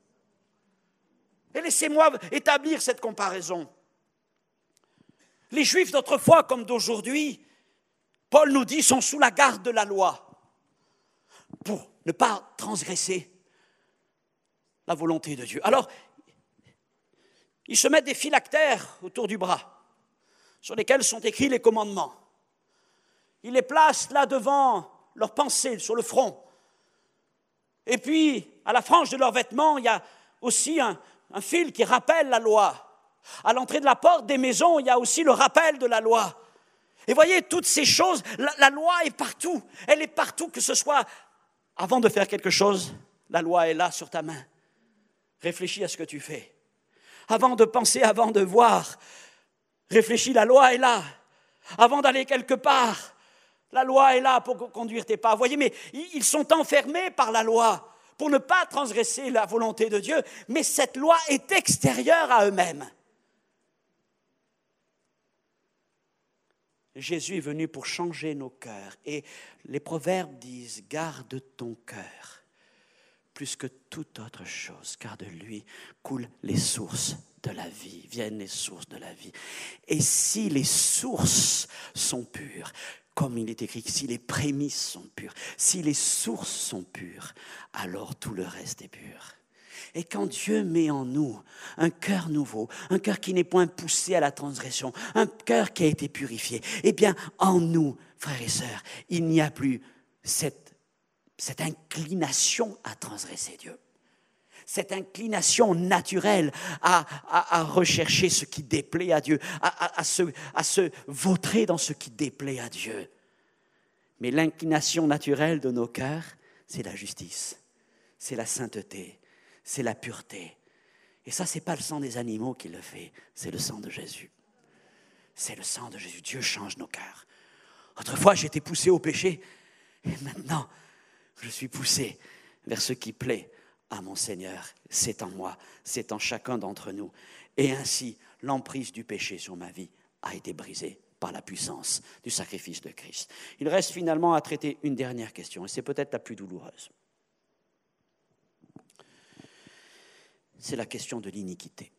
Et laissez-moi établir cette comparaison. Les Juifs d'autrefois comme d'aujourd'hui, Paul nous dit, sont sous la garde de la loi pour ne pas transgresser la volonté de Dieu. Alors, ils se mettent des phylactères autour du bras, sur lesquels sont écrits les commandements. Ils les placent là devant leur pensée, sur le front. Et puis, à la frange de leurs vêtements, il y a aussi un, un fil qui rappelle la loi. À l'entrée de la porte des maisons, il y a aussi le rappel de la loi. Et voyez, toutes ces choses, la, la loi est partout. Elle est partout, que ce soit avant de faire quelque chose, la loi est là sur ta main. Réfléchis à ce que tu fais. Avant de penser, avant de voir, réfléchis, la loi est là. Avant d'aller quelque part, la loi est là pour conduire tes pas. Vous voyez, mais ils sont enfermés par la loi, pour ne pas transgresser la volonté de Dieu, mais cette loi est extérieure à eux-mêmes. Jésus est venu pour changer nos cœurs. Et les proverbes disent, garde ton cœur plus que toute autre chose, car de lui coulent les sources de la vie, viennent les sources de la vie. Et si les sources sont pures, comme il est écrit, si les prémices sont pures, si les sources sont pures, alors tout le reste est pur. Et quand Dieu met en nous un cœur nouveau, un cœur qui n'est point poussé à la transgression, un cœur qui a été purifié, eh bien, en nous, frères et sœurs, il n'y a plus cette, cette inclination à transgresser Dieu. Cette inclination naturelle à, à, à rechercher ce qui déplaît à Dieu, à, à, à, se, à se vautrer dans ce qui déplaît à Dieu. Mais l'inclination naturelle de nos cœurs, c'est la justice, c'est la sainteté, c'est la pureté. Et ça, ce n'est pas le sang des animaux qui le fait, c'est le sang de Jésus. C'est le sang de Jésus. Dieu change nos cœurs. Autrefois, j'étais poussé au péché, et maintenant, je suis poussé vers ce qui plaît à mon Seigneur. C'est en moi, c'est en chacun d'entre nous. Et ainsi, l'emprise du péché sur ma vie a été brisée par la puissance du sacrifice de Christ. Il reste finalement à traiter une dernière question, et c'est peut-être la plus douloureuse. C'est la question de l'iniquité.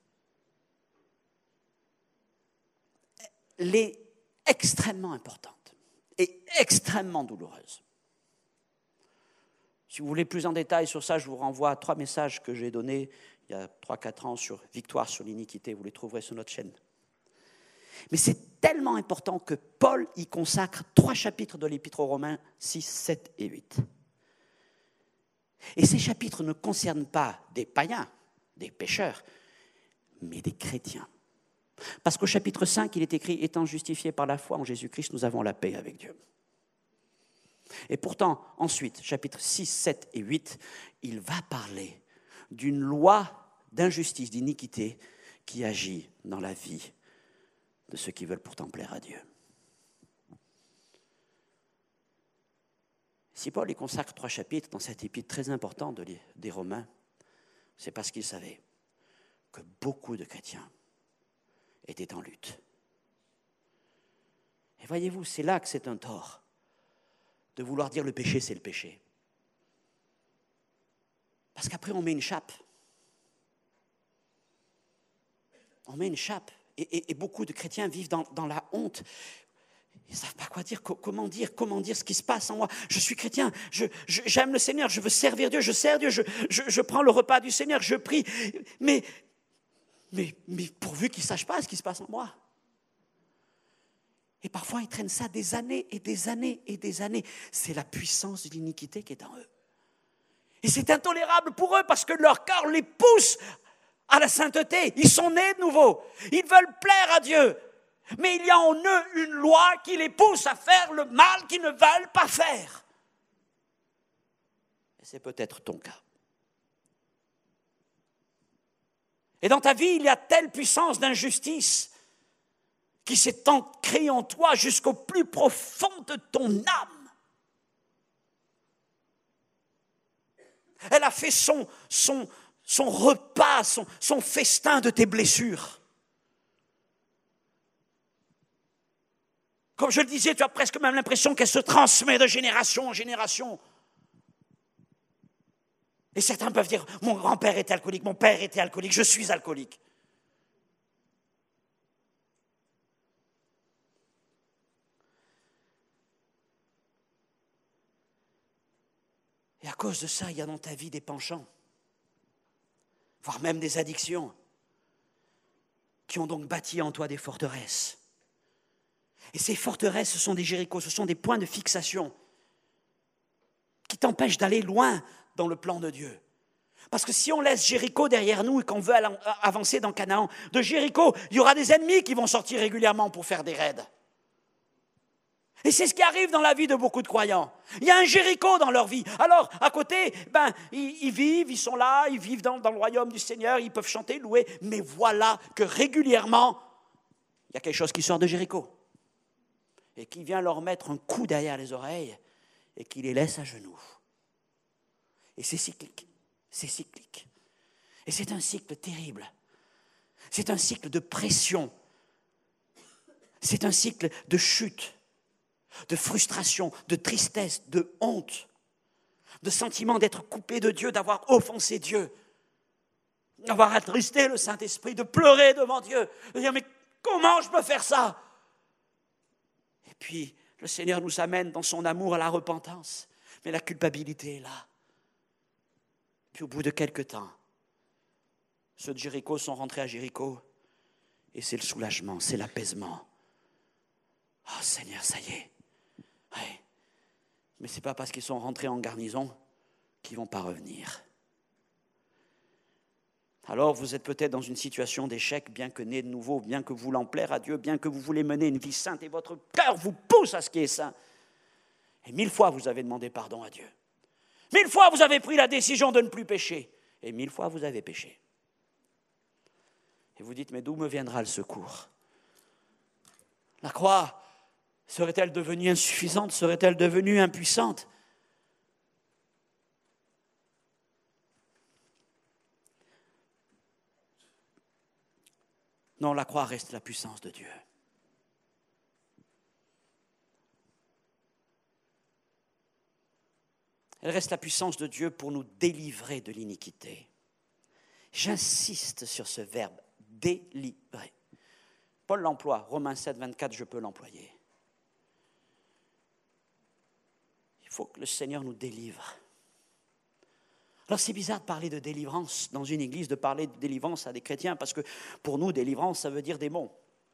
Elle est extrêmement importante et extrêmement douloureuse. Si vous voulez plus en détail sur ça, je vous renvoie à trois messages que j'ai donnés il y a trois quatre ans sur Victoire sur l'iniquité. Vous les trouverez sur notre chaîne. Mais c'est tellement important que Paul y consacre trois chapitres de l'Épître aux Romains, six, sept et huit. Et ces chapitres ne concernent pas des païens, des pécheurs, mais des chrétiens. Parce qu'au chapitre cinq, il est écrit « Étant justifiés par la foi en Jésus-Christ, nous avons la paix avec Dieu ». Et pourtant, ensuite, chapitres six, sept et huit, il va parler d'une loi d'injustice, d'iniquité qui agit dans la vie de ceux qui veulent pourtant plaire à Dieu. Si Paul y consacre trois chapitres dans cet épître très important de, des Romains, c'est parce qu'il savait que beaucoup de chrétiens étaient en lutte. Et voyez-vous, c'est là que c'est un tort de vouloir dire le péché, c'est le péché. Parce qu'après, on met une chape. On met une chape. Et, et, et beaucoup de chrétiens vivent dans, dans la honte. Ils ne savent pas quoi dire, comment dire, comment dire ce qui se passe en moi. Je suis chrétien, je, je, j'aime le Seigneur, je veux servir Dieu, je sers Dieu, je, je, je prends le repas du Seigneur, je prie. Mais, mais, mais pourvu qu'ils ne sachent pas ce qui se passe en moi. Et parfois, ils traînent ça des années et des années et des années. C'est la puissance de l'iniquité qui est en eux. Et c'est intolérable pour eux parce que leur cœur les pousse à la sainteté. Ils sont nés de nouveau. Ils veulent plaire à Dieu. Mais il y a en eux une loi qui les pousse à faire le mal qu'ils ne veulent pas faire. Et c'est peut-être ton cas. Et dans ta vie, il y a telle puissance d'injustice qui s'est ancrée en toi jusqu'au plus profond de ton âme. Elle a fait son, son, son repas, son, son festin de tes blessures. Comme je le disais, tu as presque même l'impression qu'elle se transmet de génération en génération. Et certains peuvent dire, mon grand-père était alcoolique, mon père était alcoolique, je suis alcoolique. Et à cause de ça, il y a dans ta vie des penchants, voire même des addictions, qui ont donc bâti en toi des forteresses. Et ces forteresses, ce sont des Jérichos, ce sont des points de fixation qui t'empêchent d'aller loin dans le plan de Dieu. Parce que si on laisse Jéricho derrière nous et qu'on veut avancer dans Canaan, de Jéricho, il y aura des ennemis qui vont sortir régulièrement pour faire des raids. Et c'est ce qui arrive dans la vie de beaucoup de croyants. Il y a un Jéricho dans leur vie. Alors, à côté, ben, ils, ils vivent, ils sont là, ils vivent dans, dans le royaume du Seigneur, ils peuvent chanter, louer, mais voilà que régulièrement, il y a quelque chose qui sort de Jéricho et qui vient leur mettre un coup derrière les oreilles et qui les laisse à genoux. Et c'est cyclique, c'est cyclique. Et c'est un cycle terrible. C'est un cycle de pression. C'est un cycle de chute, de frustration, de tristesse, de honte, de sentiment d'être coupé de Dieu, d'avoir offensé Dieu, d'avoir attristé le Saint-Esprit, de pleurer devant Dieu, de dire mais comment je peux faire ça? Et puis le Seigneur nous amène dans son amour à la repentance, mais la culpabilité est là. Puis au bout de quelque temps, ceux de Jéricho sont rentrés à Jéricho et c'est le soulagement, c'est l'apaisement. Oh Seigneur, ça y est. Ouais. Mais ce n'est pas parce qu'ils sont rentrés en garnison qu'ils ne vont pas revenir. Alors vous êtes peut-être dans une situation d'échec, bien que né de nouveau, bien que vous voulant plaire à Dieu, bien que vous voulez mener une vie sainte et votre cœur vous pousse à ce qui est saint. Et mille fois vous avez demandé pardon à Dieu. Mille fois vous avez pris la décision de ne plus pécher. Et mille fois vous avez péché. Et vous dites, mais d'où me viendra le secours? La croix serait-elle devenue insuffisante? Serait-elle devenue impuissante? Non, la croix reste la puissance de Dieu. Elle reste la puissance de Dieu pour nous délivrer de l'iniquité. J'insiste sur ce verbe, délivrer. Paul l'emploie, Romains sept, vingt-quatre, je peux l'employer. Il faut que le Seigneur nous délivre. Alors c'est bizarre de parler de délivrance dans une église, de parler de délivrance à des chrétiens, parce que pour nous, délivrance, ça veut dire démon.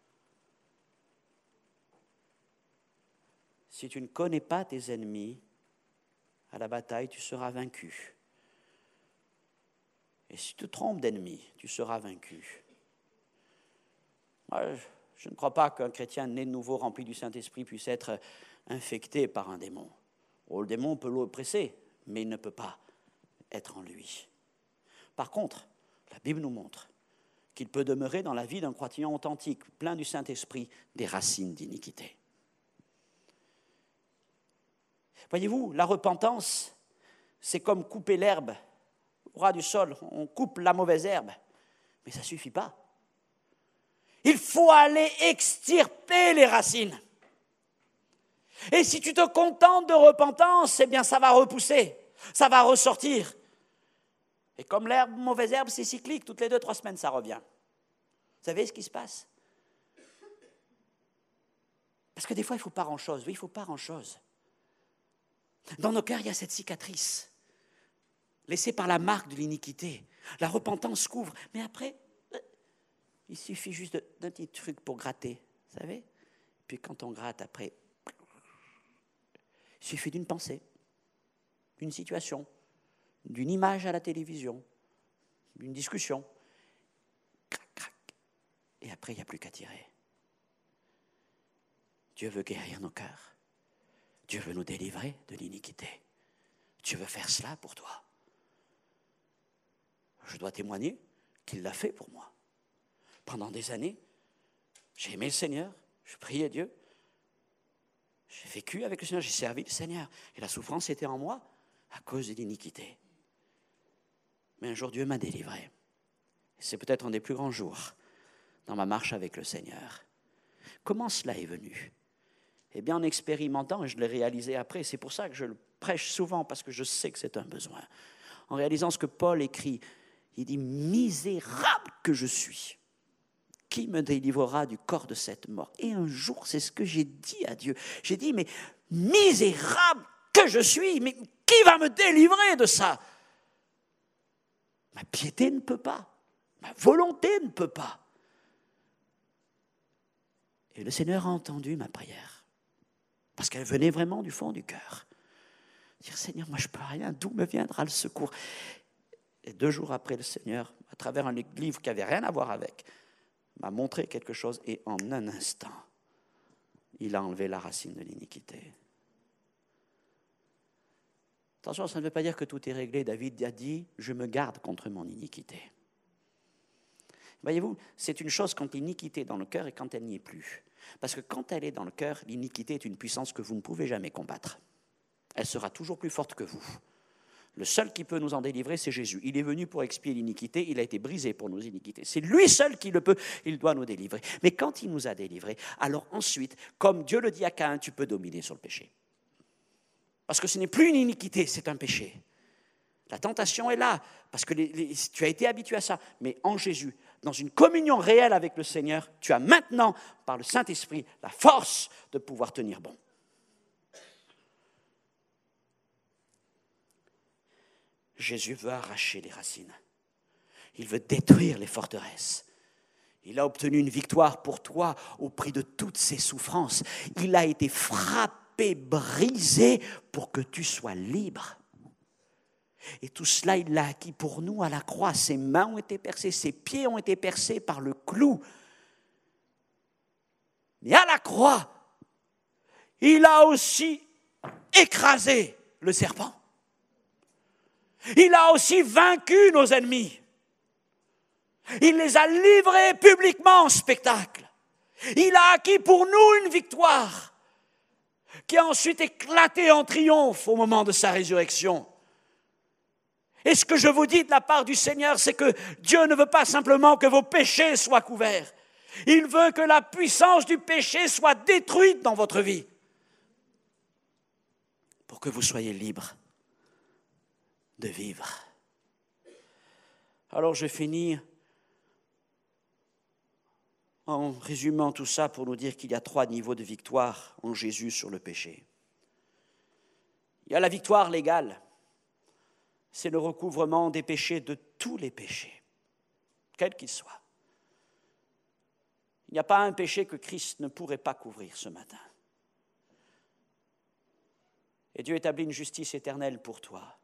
Si tu ne connais pas tes ennemis, à la bataille, tu seras vaincu. Et si tu te trompes d'ennemi, tu seras vaincu. Moi, je ne crois pas qu'un chrétien né de nouveau, rempli du Saint-Esprit, puisse être infecté par un démon. Oh, le démon peut l'oppresser, mais il ne peut pas être en lui. Par contre, la Bible nous montre qu'il peut demeurer dans la vie d'un croyant authentique, plein du Saint-Esprit, des racines d'iniquité. Voyez-vous, la repentance, c'est comme couper l'herbe au ras du sol. On coupe la mauvaise herbe, mais ça ne suffit pas. Il faut aller extirper les racines. Et si tu te contentes de repentance, eh bien ça va repousser, ça va ressortir. Et comme l'herbe, mauvaise herbe, c'est cyclique, toutes les deux, trois semaines, ça revient. Vous savez ce qui se passe? Parce que des fois, il ne faut pas grand-chose. Oui, il ne faut pas grand-chose. Dans nos cœurs, il y a cette cicatrice, laissée par la marque de l'iniquité. La repentance couvre, mais après, il suffit juste d'un petit truc pour gratter, vous savez? Puis quand on gratte après, il suffit d'une pensée, d'une situation, d'une image à la télévision, d'une discussion. Crac, crac. Et après, il n'y a plus qu'à tirer. Dieu veut guérir nos cœurs. Dieu veut nous délivrer de l'iniquité. Dieu veut faire cela pour toi. Je dois témoigner qu'il l'a fait pour moi. Pendant des années, j'ai aimé le Seigneur, je priais Dieu, j'ai vécu avec le Seigneur, j'ai servi le Seigneur. Et la souffrance était en moi à cause de l'iniquité. Mais un jour, Dieu m'a délivré. Et c'est peut-être un des plus grands jours dans ma marche avec le Seigneur. Comment cela est venu? Eh bien, en expérimentant, et je l'ai réalisé après, c'est pour ça que je le prêche souvent, parce que je sais que c'est un besoin. En réalisant ce que Paul écrit, il dit « Misérable que je suis, qui me délivrera du corps de cette mort ?» Et un jour, c'est ce que j'ai dit à Dieu. J'ai dit « Mais misérable que je suis, mais qui va me délivrer de ça ?» Ma piété ne peut pas, ma volonté ne peut pas. Et le Seigneur a entendu ma prière. Parce qu'elle venait vraiment du fond du cœur. Dire, Seigneur, moi je ne peux rien, d'où me viendra le secours? Et deux jours après, le Seigneur, à travers un livre qui n'avait rien à voir avec, m'a montré quelque chose et en un instant, il a enlevé la racine de l'iniquité. Attention, ça ne veut pas dire que tout est réglé. David a dit, je me garde contre mon iniquité. Voyez-vous, c'est une chose quand l'iniquité est dans le cœur et quand elle n'y est plus. Parce que quand elle est dans le cœur, l'iniquité est une puissance que vous ne pouvez jamais combattre. Elle sera toujours plus forte que vous. Le seul qui peut nous en délivrer, c'est Jésus. Il est venu pour expier l'iniquité, il a été brisé pour nos iniquités. C'est lui seul qui le peut, il doit nous délivrer. Mais quand il nous a délivrés, alors ensuite, comme Dieu le dit à Caïn, tu peux dominer sur le péché. Parce que ce n'est plus une iniquité, c'est un péché. La tentation est là, parce que les, les, tu as été habitué à ça. Mais en Jésus, dans une communion réelle avec le Seigneur, tu as maintenant, par le Saint-Esprit, la force de pouvoir tenir bon. Jésus veut arracher les racines. Il veut détruire les forteresses. Il a obtenu une victoire pour toi au prix de toutes ses souffrances. Il a été frappé, brisé pour que tu sois libre. Et tout cela, il l'a acquis pour nous à la croix. Ses mains ont été percées, ses pieds ont été percés par le clou. Mais à la croix, il a aussi écrasé le serpent. Il a aussi vaincu nos ennemis. Il les a livrés publiquement en spectacle. Il a acquis pour nous une victoire qui a ensuite éclaté en triomphe au moment de sa résurrection. Et ce que je vous dis de la part du Seigneur, c'est que Dieu ne veut pas simplement que vos péchés soient couverts. Il veut que la puissance du péché soit détruite dans votre vie pour que vous soyez libres de vivre. Alors je finis en résumant tout ça pour nous dire qu'il y a trois niveaux de victoire en Jésus sur le péché. Il y a la victoire légale, c'est le recouvrement des péchés, de tous les péchés, quels qu'ils soient. Il n'y a pas un péché que Christ ne pourrait pas couvrir ce matin. Et Dieu établit une justice éternelle pour toi,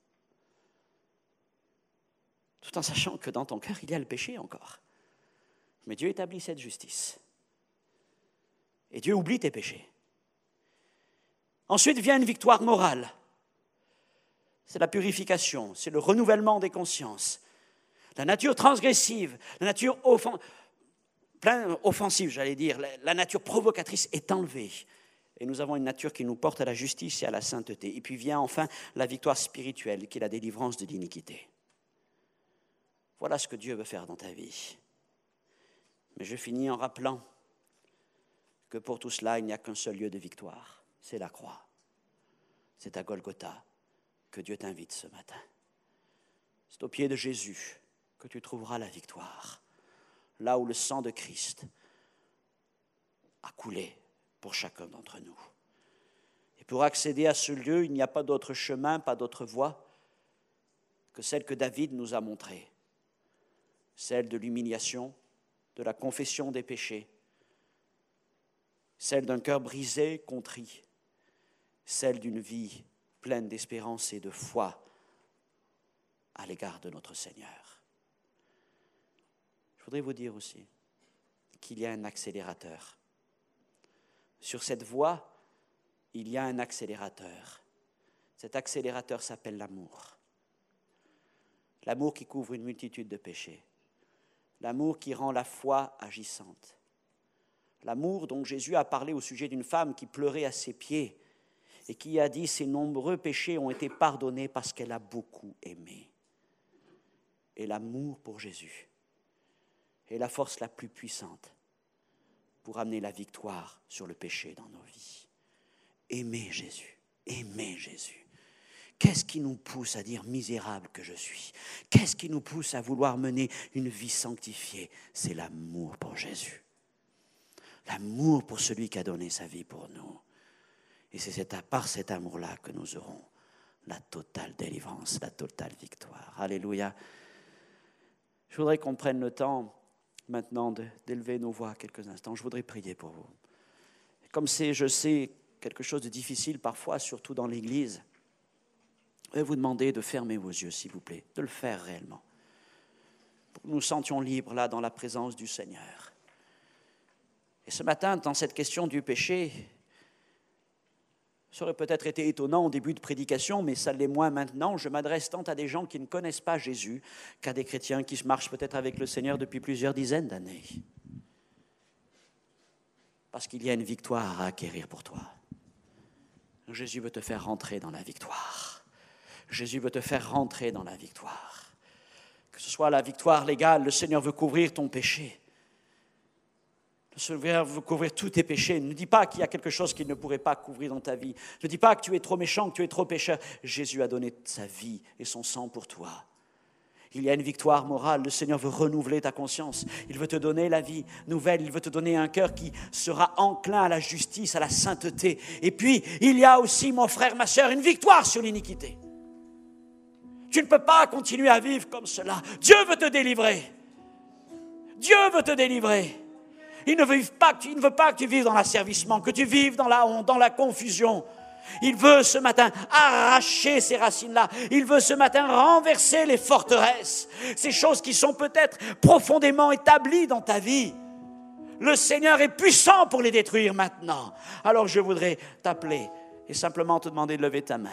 tout en sachant que dans ton cœur, il y a le péché encore. Mais Dieu établit cette justice. Et Dieu oublie tes péchés. Ensuite vient une victoire morale. C'est la purification, c'est le renouvellement des consciences. La nature transgressive, la nature offen... plein offensive, j'allais dire, la nature provocatrice est enlevée. Et nous avons une nature qui nous porte à la justice et à la sainteté. Et puis vient enfin la victoire spirituelle, qui est la délivrance de l'iniquité. Voilà ce que Dieu veut faire dans ta vie. Mais je finis en rappelant que pour tout cela, il n'y a qu'un seul lieu de victoire, c'est la croix. C'est à Golgotha que Dieu t'invite ce matin. C'est au pied de Jésus que tu trouveras la victoire, là où le sang de Christ a coulé pour chacun d'entre nous. Et pour accéder à ce lieu, il n'y a pas d'autre chemin, pas d'autre voie que celle que David nous a montrée. Celle de l'humiliation, de la confession des péchés, celle d'un cœur brisé, contrit, celle d'une vie pleine d'espérance et de foi à l'égard de notre Seigneur. Je voudrais vous dire aussi qu'il y a un accélérateur. Sur cette voie, il y a un accélérateur. Cet accélérateur s'appelle l'amour. L'amour qui couvre une multitude de péchés. L'amour qui rend la foi agissante. L'amour dont Jésus a parlé au sujet d'une femme qui pleurait à ses pieds et qui a dit « Ses nombreux péchés ont été pardonnés parce qu'elle a beaucoup aimé ». Et l'amour pour Jésus est la force la plus puissante pour amener la victoire sur le péché dans nos vies. Aimer Jésus, aimer Jésus. Qu'est-ce qui nous pousse à dire « misérable que je suis » ? Qu'est-ce qui nous pousse à vouloir mener une vie sanctifiée ? C'est l'amour pour Jésus. L'amour pour celui qui a donné sa vie pour nous. Et c'est par cet amour-là que nous aurons la totale délivrance, la totale victoire. Alléluia. Je voudrais qu'on prenne le temps maintenant de, d'élever nos voix quelques instants. Je voudrais prier pour vous. Comme c'est, je sais, quelque chose de difficile parfois, surtout dans l'Église, je vais vous demander de fermer vos yeux, s'il vous plaît, de le faire réellement. Pour que nous nous sentions libres là dans la présence du Seigneur. Et ce matin, dans cette question du péché, ça aurait peut-être été étonnant au début de prédication, mais ça l'est moins maintenant. Je m'adresse tant à des gens qui ne connaissent pas Jésus qu'à des chrétiens qui marchent peut-être avec le Seigneur depuis plusieurs dizaines d'années. Parce qu'il y a une victoire à acquérir pour toi. Jésus veut te faire rentrer dans la victoire. Jésus veut te faire rentrer dans la victoire. Que ce soit la victoire légale, le Seigneur veut couvrir ton péché. Le Seigneur veut couvrir tous tes péchés. Ne dis pas qu'il y a quelque chose qu'il ne pourrait pas couvrir dans ta vie. Ne dis pas que tu es trop méchant, que tu es trop pécheur. Jésus a donné sa vie et son sang pour toi. Il y a une victoire morale. Le Seigneur veut renouveler ta conscience. Il veut te donner la vie nouvelle. Il veut te donner un cœur qui sera enclin à la justice, à la sainteté. Et puis, il y a aussi, mon frère, ma sœur, une victoire sur l'iniquité. Tu ne peux pas continuer à vivre comme cela. Dieu veut te délivrer. Dieu veut te délivrer. Il ne veut pas que tu, il ne veut pas que tu vives dans l'asservissement, que tu vives dans la honte, dans la confusion. Il veut ce matin arracher ces racines-là. Il veut ce matin renverser les forteresses. Ces choses qui sont peut-être profondément établies dans ta vie. Le Seigneur est puissant pour les détruire maintenant. Alors je voudrais t'appeler et simplement te demander de lever ta main.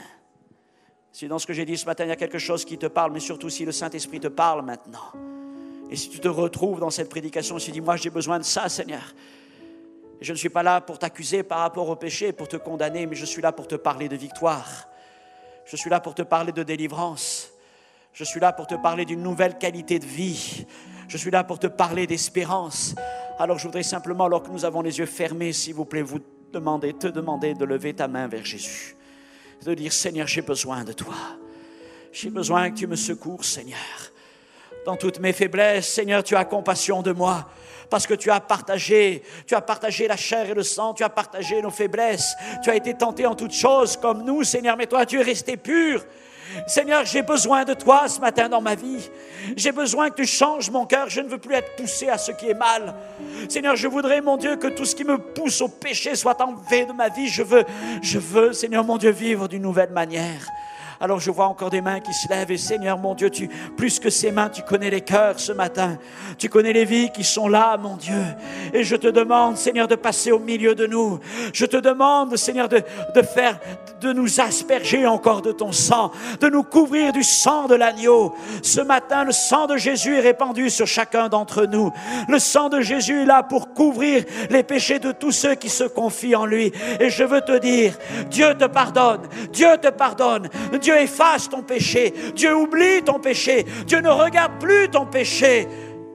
Si dans ce que j'ai dit ce matin, il y a quelque chose qui te parle, mais surtout si le Saint-Esprit te parle maintenant. Et si tu te retrouves dans cette prédication, tu dis, moi j'ai besoin de ça, Seigneur. Et je ne suis pas là pour t'accuser par rapport au péché, pour te condamner, mais je suis là pour te parler de victoire. Je suis là pour te parler de délivrance. Je suis là pour te parler d'une nouvelle qualité de vie. Je suis là pour te parler d'espérance. Alors je voudrais simplement, alors que nous avons les yeux fermés, s'il vous plaît, vous demander, te demander de lever ta main vers Jésus. De dire, Seigneur, j'ai besoin de toi. J'ai besoin que tu me secours, Seigneur. Dans toutes mes faiblesses, Seigneur, tu as compassion de moi. Parce que tu as partagé, tu as partagé la chair et le sang, tu as partagé nos faiblesses. Tu as été tenté en toutes choses comme nous, Seigneur, mais toi, tu es resté pur. Seigneur, j'ai besoin de toi ce matin dans ma vie. J'ai besoin que tu changes mon cœur. Je ne veux plus être poussé à ce qui est mal. Seigneur, je voudrais, mon Dieu, que tout ce qui me pousse au péché soit enlevé de ma vie. Je veux, je veux, Seigneur, mon Dieu, vivre d'une nouvelle manière. Alors je vois encore des mains qui se lèvent et Seigneur mon Dieu, tu, plus que ces mains, tu connais les cœurs ce matin. Tu connais les vies qui sont là, mon Dieu. Et je te demande, Seigneur, de passer au milieu de nous. Je te demande, Seigneur, de, de faire, de nous asperger encore de ton sang, de nous couvrir du sang de l'agneau. Ce matin, le sang de Jésus est répandu sur chacun d'entre nous. Le sang de Jésus est là pour couvrir les péchés de tous ceux qui se confient en lui. Et je veux te dire, Dieu te pardonne, Dieu te pardonne. Dieu efface ton péché. Dieu oublie ton péché. Dieu ne regarde plus ton péché.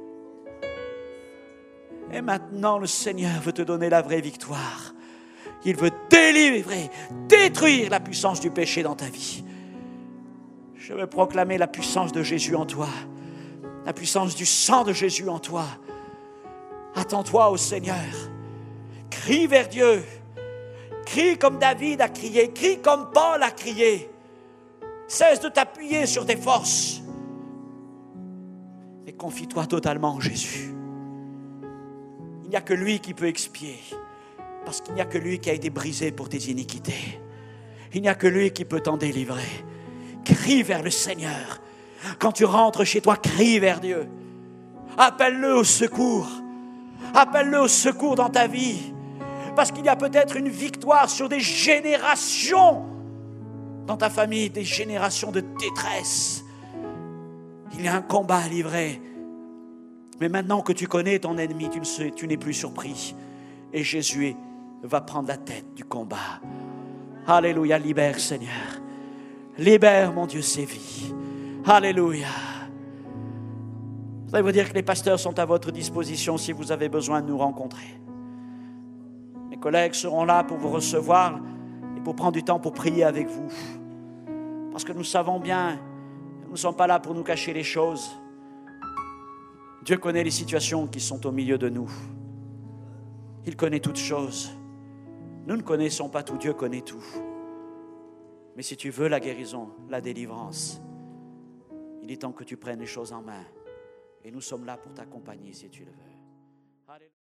Et maintenant, le Seigneur veut te donner la vraie victoire. Il veut délivrer, détruire la puissance du péché dans ta vie. Je veux proclamer la puissance de Jésus en toi. La puissance du sang de Jésus en toi. Attends-toi au Seigneur. Crie vers Dieu. Crie comme David a crié. Crie comme Paul a crié. Cesse de t'appuyer sur tes forces. Et confie-toi totalement en Jésus. Il n'y a que lui qui peut expier. Parce qu'il n'y a que lui qui a été brisé pour tes iniquités. Il n'y a que lui qui peut t'en délivrer. Crie vers le Seigneur. Quand tu rentres chez toi, crie vers Dieu. Appelle-le au secours. Appelle-le au secours dans ta vie. Parce qu'il y a peut-être une victoire sur des générations dans ta famille, des générations de détresse. Il y a un combat à livrer. Mais maintenant que tu connais ton ennemi, tu, ne sais, tu n'es plus surpris. Et Jésus va prendre la tête du combat. Alléluia, libère Seigneur. Libère mon Dieu ces vies. Alléluia. Je voudrais vous dire que les pasteurs sont à votre disposition si vous avez besoin de nous rencontrer. Mes collègues seront là pour vous recevoir et pour prendre du temps pour prier avec vous. Parce que nous savons bien, nous ne sommes pas là pour nous cacher les choses. Dieu connaît les situations qui sont au milieu de nous. Il connaît toutes choses. Nous ne connaissons pas tout, Dieu connaît tout. Mais si tu veux la guérison, la délivrance, il est temps que tu prennes les choses en main. Et nous sommes là pour t'accompagner si tu le veux.